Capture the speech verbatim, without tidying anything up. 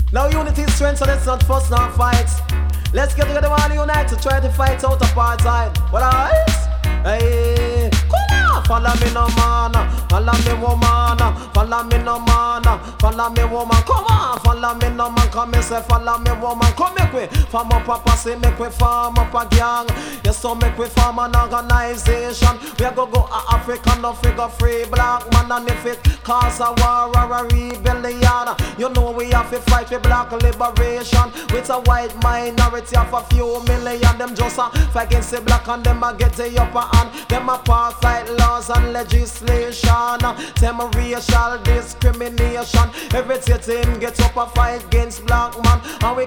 Now unity is strength, so let's not fuss nor fight. Let's get together and unite to try to fight out apartheid. Well, alright? Hey, come on, follow me no man, follow me woman, follow me no man, follow me woman. Come on, follow me no man, come and say follow me woman. Come make we farm up a posse, make we farm up a gang. Yes, so make we farm an organization. We go go a Africa, no figure free black man, and if it cause a war or a rebellion, you know we have to fight for black liberation. With a white minority of a few million, them just a fight against the black and them a get the upper hand. Them apartheid laws and legislation, them racial discrimination. Every citizen gets up a fight against black man, and we